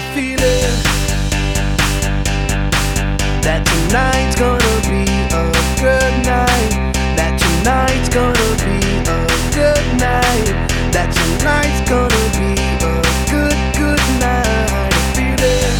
feeling that tonight's gonna be a good night. That tonight's gonna be a good night. That tonight's gonna be a good night. I'm feeling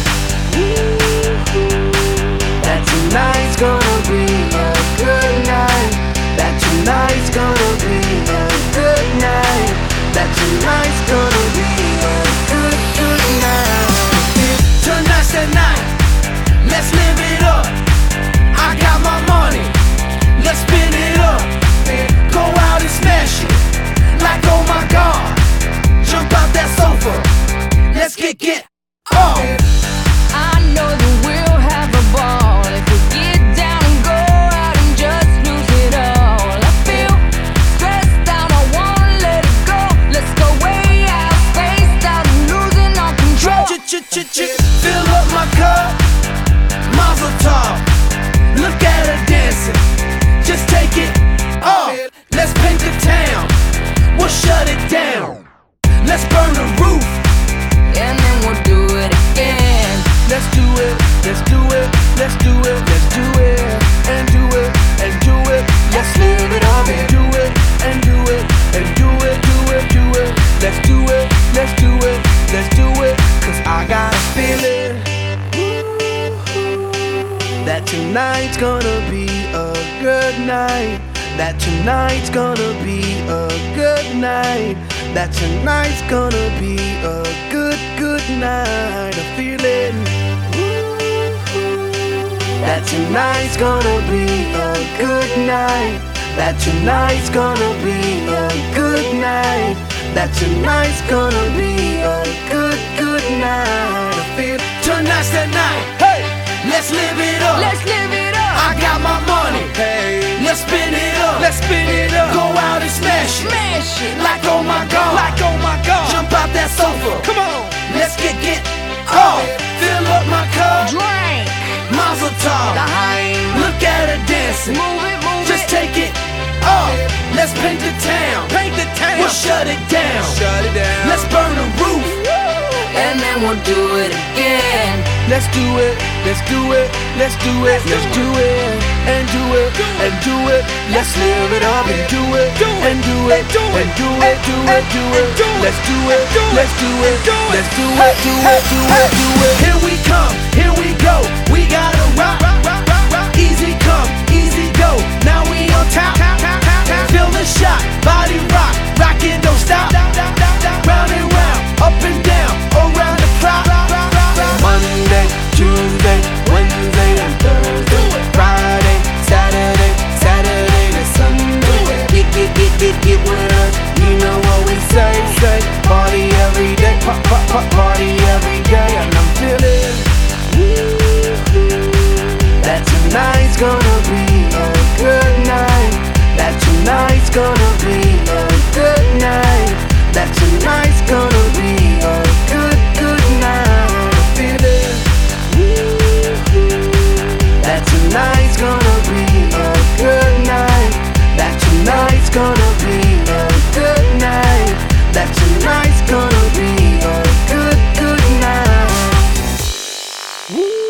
that tonight's gonna be a good night. That tonight's gonna be a good night. That tonight's gonna be a good night. Tonight's the night. Let's live it up. I got my money. Let's spin it up. Go out and smash it. Like oh my God. Jump out that sofa. Let's get off. I know that we'll have a ball if we get down and go out and just lose it all. I feel stressed out, I wanna let it go. Let's go way out, spaced out and losing all control. Fill up my cup, Mazel tov. Look at her dancing, just take it off. Let's paint the town, we'll shut it down. Let's burn the roof, And then we'll do it again. let's do it, let's do it, let's do it, let's do it, and do it, and do it. Let's live it up and do it, and do it, and do it, do it, do it. Let's do it, let's do it, let's do it. Cause I got a feeling that tonight's gonna be a good night. That tonight's gonna be a good night. That tonight's gonna be a good night. I'm feeling that tonight's gonna be a good night. That tonight's gonna be a good night. That tonight's gonna be a good night. I feel tonight's the night. Hey, let's live it up. Let's live it up. I got my money. Hey, let's spin it up. Let's spin it up. Go out and smash it. Smash it. Like oh my God. Like oh my God. Jump out that sofa. Come on. Let's get off. Fill up my cup. Drink. Mazel tov. Look at her dancing. Move it, move Just it. take it off. Let's paint the town. Paint the town. We'll shut it down. Shut it down. Let's burn the roof. And then we'll do it again. Let's do it. Let's do it. Let's do it. Let's do it. And do it. And do it. Let's live it up and do it. And do it. And do it. Do it. Do it. Let's do it. Let's do it. Let's do it. Do it. Do it. Do it. Here we come. Here we go. We gotta rock. Easy come. Easy go. Now we on top. Feel the shot. Body rock. Rockin', don't stop. Round and round. Up and down. Around the clock. Monday, Tuesday, Wednesday, and Thursday. Friday, Saturday, Saturday to Sunday. Get with us. You know what we say. Party every day. Party every day. And I'm feeling that tonight's gonna be a good night. That tonight's gonna be a good night. That tonight's gonna be a good night. I'm feeling that tonight's gonna be a good night. That tonight's gonna be a good night. That tonight's gonna be a good night.